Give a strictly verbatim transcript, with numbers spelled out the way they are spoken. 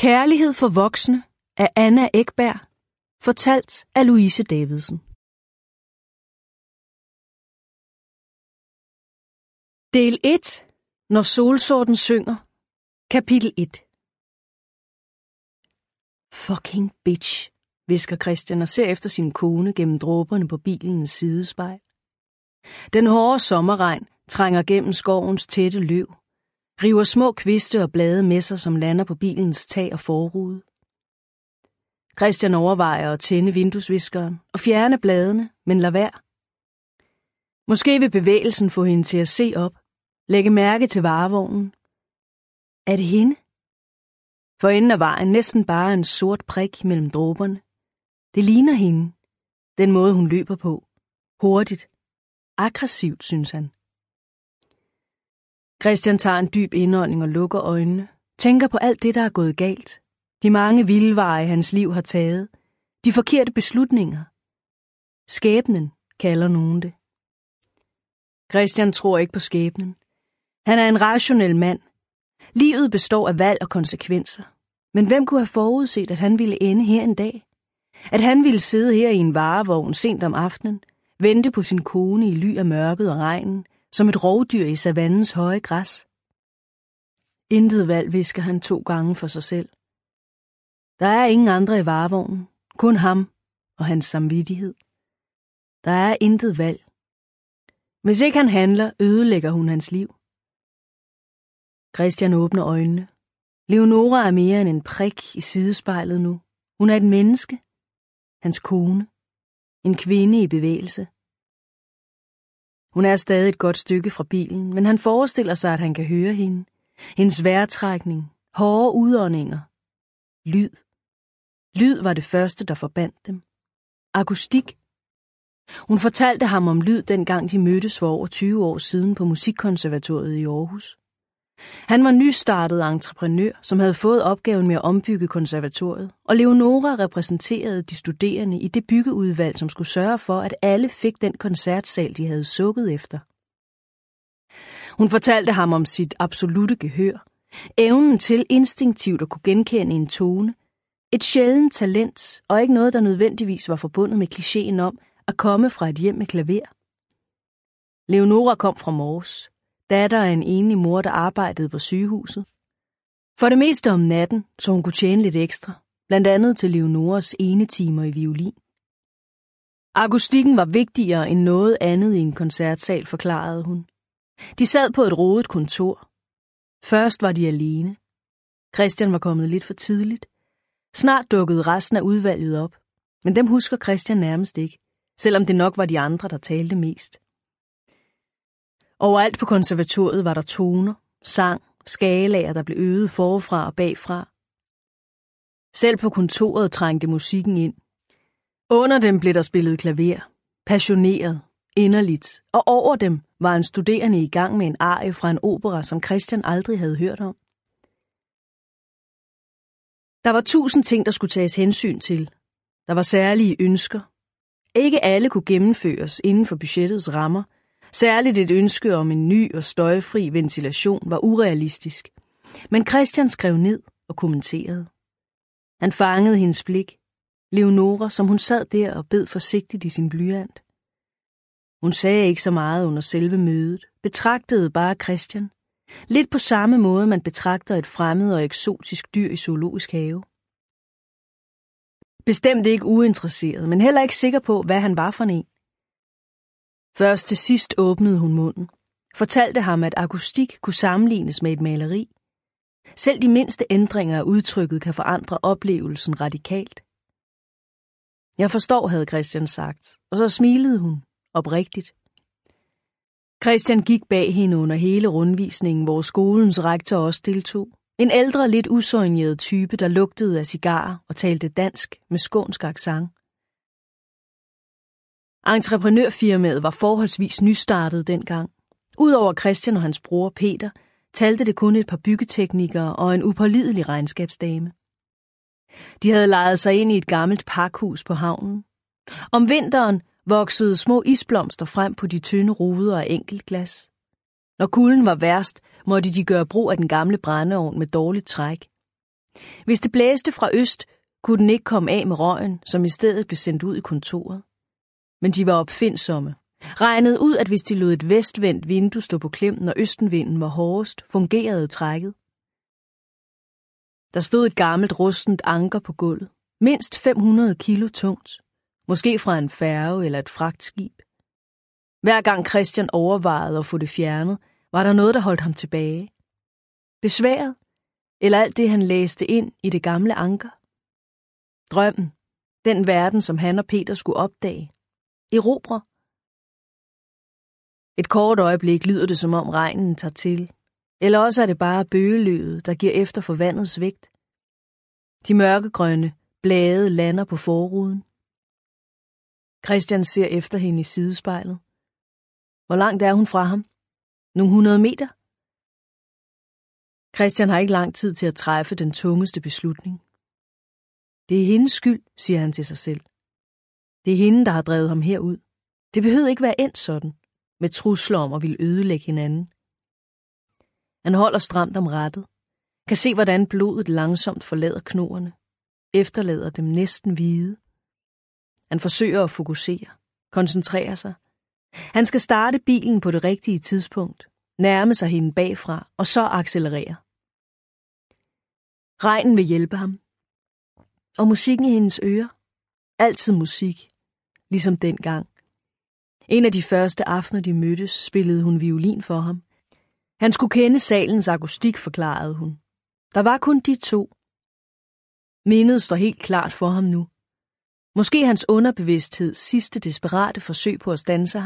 Kærlighed for voksne af Anna Ekberg, fortalt af Louise Davidsen. Del et. Når solsorten synger. Kapitel et. Fucking bitch, hvisker Christian og ser efter sin kone gennem dråberne på bilens sidespejl. Den hårde sommerregn trænger gennem skovens tætte løv, river små kviste og blade med sig, som lander på bilens tag og forrude. Christian overvejer at tænde vinduesviskeren og fjerne bladene, men lad være. Måske vil bevægelsen få hende til at se op, lægge mærke til varevognen. Er det hende? For enden af vejen næsten bare en sort prik mellem dråberne. Det ligner hende, den måde hun løber på. Hurtigt. Aggressivt, synes han. Christian tager en dyb indånding og lukker øjnene. Tænker på alt det, der er gået galt. De mange vildveje, hans liv har taget. De forkerte beslutninger. Skæbnen, kalder nogen det. Christian tror ikke på skæbnen. Han er en rationel mand. Livet består af valg og konsekvenser. Men hvem kunne have forudset, at han ville ende her en dag? At han ville sidde her i en varevogn sent om aftenen, vente på sin kone i ly af mørket og regnen, som et rovdyr i savannens høje græs? Intet valg, hvisker han to gange for sig selv. Der er ingen andre i varevognen, kun ham og hans samvittighed. Der er intet valg. Hvis ikke han handler, ødelægger hun hans liv. Christian åbner øjnene. Leonora er mere end en prik i sidespejlet nu. Hun er et menneske. Hans kone. En kvinde i bevægelse. Hun er stadig et godt stykke fra bilen, men han forestiller sig, at han kan høre hende. Hendes vejrtrækning, hårde udåndinger. Lyd. Lyd var det første, der forbandt dem. Akustik. Hun fortalte ham om lyd, dengang de mødtes for over tyve år siden på Musikkonservatoriet i Aarhus. Han var nystartet entreprenør, som havde fået opgaven med at ombygge konservatoriet, og Leonora repræsenterede de studerende i det byggeudvalg, som skulle sørge for, at alle fik den koncertsal, de havde sukket efter. Hun fortalte ham om sit absolutte gehør, evnen til instinktivt at kunne genkende en tone, et sjældent talent og ikke noget, der nødvendigvis var forbundet med klichéen om at komme fra et hjem med klaver. Leonora kom fra Mors, datter af en enlig mor, der arbejdede på sygehuset. For det meste om natten, så hun kunne tjene lidt ekstra, blandt andet til Leonoras enetimer i violin. Akustikken var vigtigere end noget andet i en koncertsal, forklarede hun. De sad på et rodet kontor. Først var de alene. Christian var kommet lidt for tidligt. Snart dukkede resten af udvalget op, men dem husker Christian nærmest ikke, selvom det nok var de andre, der talte mest. Overalt på konservatoriet var der toner, sang, skalaer, der blev øvet forfra og bagfra. Selv på kontoret trængte musikken ind. Under dem blev der spillet klaver, passioneret, inderligt, og over dem var en studerende i gang med en arie fra en opera, som Christian aldrig havde hørt om. Der var tusind ting, der skulle tages hensyn til. Der var særlige ønsker. Ikke alle kunne gennemføres inden for budgettets rammer. Særligt et ønske om en ny og støjfri ventilation var urealistisk. Men Christian skrev ned og kommenterede. Han fangede hendes blik. Leonora, som hun sad der og bed forsigtigt i sin blyant. Hun sagde ikke så meget under selve mødet, betragtede bare Christian. Lidt på samme måde, man betragter et fremmed og eksotisk dyr i zoologisk have. Bestemt ikke uinteresseret, men heller ikke sikker på, hvad han var for en. Først til sidst åbnede hun munden, fortalte ham, at akustik kunne sammenlignes med et maleri. Selv de mindste ændringer af udtrykket kan forandre oplevelsen radikalt. Jeg forstår, havde Christian sagt, og så smilede hun, oprigtigt. Christian gik bag hende under hele rundvisningen, hvor skolens rektor også deltog. En ældre, lidt usøgneret type, der lugtede af cigarer og talte dansk med skånsk accent. Entreprenørfirmaet var forholdsvis nystartet dengang. Udover Christian og hans bror Peter, talte det kun et par byggeteknikere og en upålidelig regnskabsdame. De havde lejet sig ind i et gammelt pakhus på havnen. Om vinteren voksede små isblomster frem på de tynde ruder af enkeltglas. Når kulden var værst, måtte de gøre brug af den gamle brændeovn med dårligt træk. Hvis det blæste fra øst, kunne den ikke komme af med røgen, som i stedet blev sendt ud i kontoret. Men de var opfindsomme. Regnede ud, at hvis de lod et vestvendt vindue stå på klem, når østenvinden var hårdest, fungerede trækket. Der stod et gammelt rustent anker på gulvet, mindst fem hundrede kilo tungt, måske fra en færge eller et fragtskib. Hver gang Christian overvejede at få det fjernet, var der noget, der holdt ham tilbage. Besværet, eller alt det, han læste ind i det gamle anker. Drømmen, den verden, som han og Peter skulle opdage. Erobre. Et kort øjeblik lyder det, som om regnen tager til, eller også er det bare bøgeløvet, der giver efter for vandets vægt. De mørkegrønne blade lander på forruden. Christian ser efter hende i sidespejlet. Hvor langt er hun fra ham? Nogle hundrede meter? Christian har ikke lang tid til at træffe den tungeste beslutning. Det er hendes skyld, siger han til sig selv. Det er hende, der har drevet ham herud. Det behøvede ikke være endt sådan, med trusler om at ville ødelægge hinanden. Han holder stramt om rattet, kan se, hvordan blodet langsomt forlader knoerne, efterlader dem næsten hvide. Han forsøger at fokusere, koncentrere sig. Han skal starte bilen på det rigtige tidspunkt, nærme sig hende bagfra og så accelerere. Regnen vil hjælpe ham. Og musikken i hendes ører. Altid musik, ligesom dengang. En af de første aftener, de mødtes, spillede hun violin for ham. Han skulle kende salens akustik, forklarede hun. Der var kun de to. Mindet står helt klart for ham nu. Måske hans underbevidstheds sidste desperate forsøg på at standse ham.